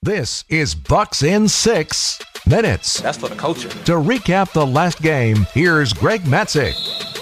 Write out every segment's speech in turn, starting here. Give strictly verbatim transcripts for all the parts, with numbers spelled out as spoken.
This is Bucks in six minutes. That's for the culture. To recap the last game, here's Greg Matzek.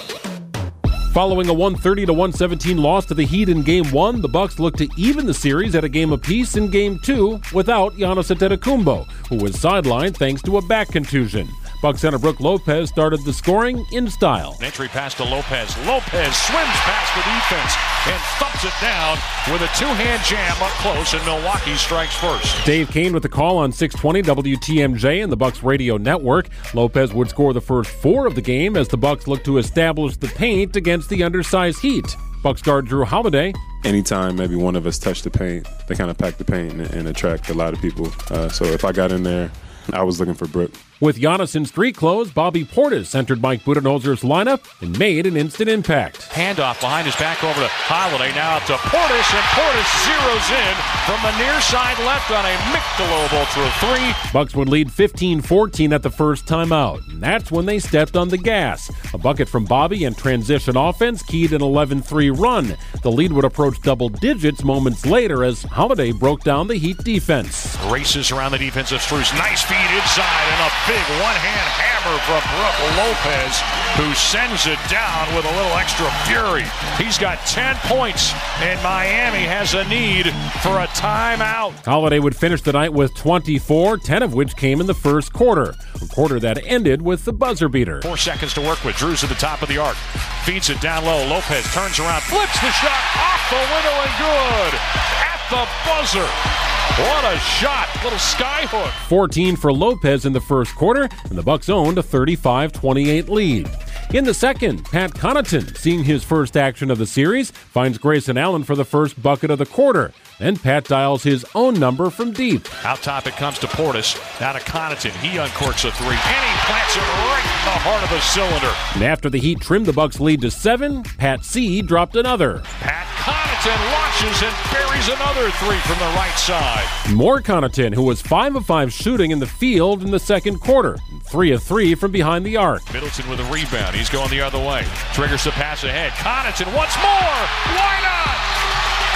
Following a one thirty to one seventeen loss to the Heat in Game one, the Bucks look to even the series at a game apiece in Game two without Giannis Antetokounmpo, who was sidelined thanks to a back contusion. Bucks center Brook Lopez started the scoring in style. An entry pass to Lopez. Lopez swims past the defense and thumps it down with a two-hand jam up close, and Milwaukee strikes first. Dave Kane with the call on six twenty W T M J and the Bucks radio network. Lopez would score the first four of the game as the Bucks look to establish the paint against the undersized Heat. Bucks guard Drew Holiday. Anytime maybe one of us touch the paint, they kind of pack the paint and, and attract a lot of people. Uh, so if I got in there, I was looking for Brook. With Giannis in street clothes, Bobby Portis entered Mike Budenholzer's lineup and made an instant impact. Handoff behind his back over to Holiday. Now to Portis, and Portis zeroes in from the near side left on a Michelob Ultra three. Bucks would lead fifteen fourteen at the first timeout, and that's when they stepped on the gas. A bucket from Bobby and transition offense keyed an eleven three run. The lead would approach double digits moments later as Holiday broke down the Heat defense. Races around the defensive Strus. Nice feed inside and a big one-hand hammer from Brook Lopez, who sends it down with a little extra fury. He's got ten points, and Miami has a need for a timeout. Holiday would finish the night with twenty-four, ten of which came in the first quarter. A quarter that ended with the buzzer beater. Four seconds to work with. Drew's at the top of the arc. Feeds it down low. Lopez turns around, flips the shot off the window and good at the buzzer. What a shot. Little sky hook. fourteen for Lopez in the first quarter, and the Bucks owned a thirty-five twenty-eight lead. In the second, Pat Connaughton, seeing his first action of the series, finds Grayson Allen for the first bucket of the quarter. Then Pat dials his own number from deep. Out top it comes to Portis. Now to Connaughton. He uncorks a three, and he plants it right in the heart of the cylinder. And after the Heat trimmed the Bucks' lead to seven, Pat C. dropped another. Pat Connaughton launches and buries another three from the right side. More Connaughton, who was five of five shooting in the field in the second quarter. three of three from behind the arc. Middleton with a rebound. He's going the other way. Triggers the pass ahead. Connaughton once more. Why not?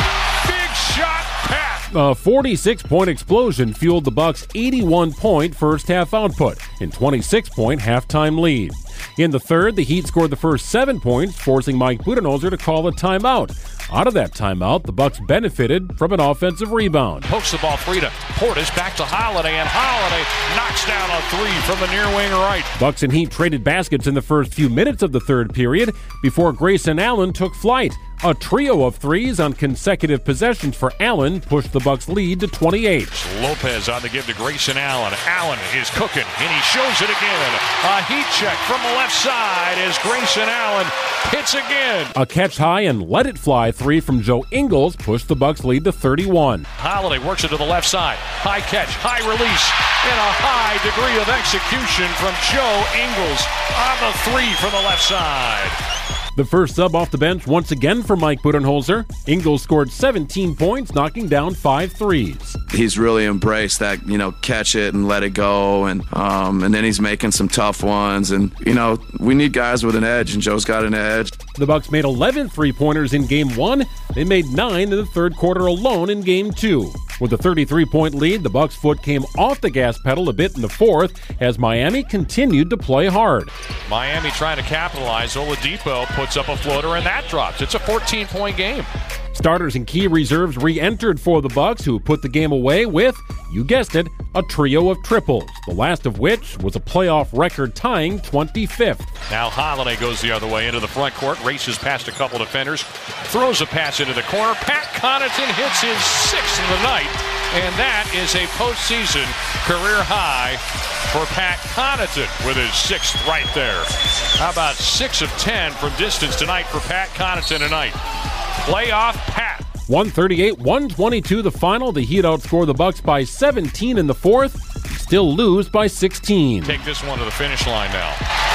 Big shot, Pat. A forty-six point explosion fueled the Bucks' eighty-one point first half output and twenty-six point halftime lead. In the third, the Heat scored the first seven points, forcing Mike Budenholzer to call a timeout. Out of that timeout, the Bucks benefited from an offensive rebound. Pokes the ball free to Portis, back to Holiday, and Holiday knocks down a three from the near wing right. Bucks and Heat traded baskets in the first few minutes of the third period before Grayson Allen took flight. A trio of threes on consecutive possessions for Allen pushed the Bucks' lead to twenty-eight. Lopez on the give to Grayson Allen. Allen is cooking, and he shows it again. A heat check from the left side as Grayson Allen hits again. A catch high and let it fly three from Joe Ingles pushed the Bucks' lead to thirty-one. Holiday works it to the left side. High catch, high release, and a high degree of execution from Joe Ingles on the three from the left side. The first sub off the bench once again for Mike Budenholzer. Ingles scored seventeen points, knocking down five threes. He's really embraced that, you know, catch it and let it go, and um, and then he's making some tough ones. And, you know, we need guys with an edge, and Joe's got an edge. The Bucks made eleven three-pointers in Game one. They made nine in the third quarter alone in Game two. With a thirty-three point lead, the Bucks' foot came off the gas pedal a bit in the fourth as Miami continued to play hard. Miami trying to capitalize. Oladipo puts up a floater, and that drops. It's a fourteen point game. Starters and key reserves re-entered for the Bucks, who put the game away with, you guessed it, a trio of triples, the last of which was a playoff record-tying twenty-fifth. Now Holiday goes the other way into the front court, races past a couple defenders, throws a pass into the corner. Pat Connaughton hits his sixth of the night, and that is a postseason career high for Pat Connaughton with his sixth right there. How about six of ten from distance tonight for Pat Connaughton tonight? Playoff Pat. one thirty-eight one twenty-two the final. The Heat outscore the Bucks by seventeen in the fourth. Still lose by sixteen. Take this one to the finish line now.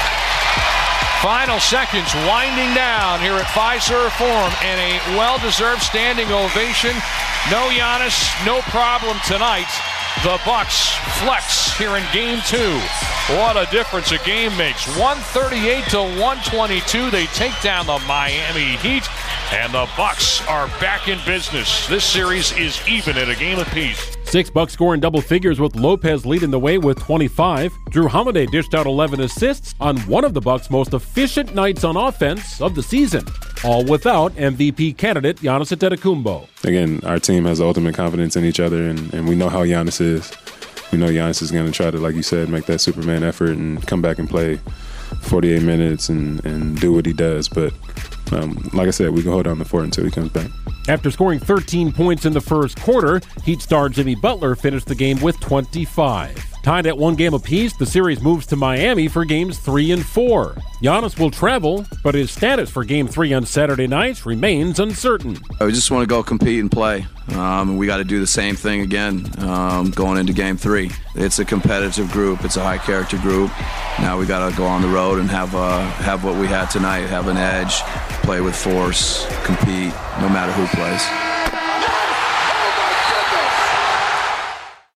Final seconds winding down here at Fiserv Forum, and a well-deserved standing ovation. No Giannis, no problem tonight. The Bucks flex here in Game two. What a difference a game makes. one thirty-eight to one twenty-two. They take down the Miami Heat, and the Bucks are back in business. This series is even at a game apiece. Six Bucks score in double figures with Lopez leading the way with twenty-five. Drew Holiday dished out eleven assists on one of the Bucks' most efficient nights on offense of the season, all without M V P candidate Giannis Antetokounmpo. Again, our team has ultimate confidence in each other, and, and we know how Giannis is. We know Giannis is going to try to, like you said, make that Superman effort and come back and play forty-eight minutes and, and do what he does. But um, like I said, we can hold down the fort until he comes back. After scoring thirteen points in the first quarter, Heat star Jimmy Butler finished the game with twenty-five. Tied at one game apiece, the series moves to Miami for games three and four. Giannis will travel, but his status for game three on Saturday night remains uncertain. We just want to go compete and play. Um, and we got to do the same thing again um, going into game three. It's a competitive group. It's a high-character group. Now we got to go on the road and have uh, have what we had tonight, have an edge, play with force, compete, no matter who plays.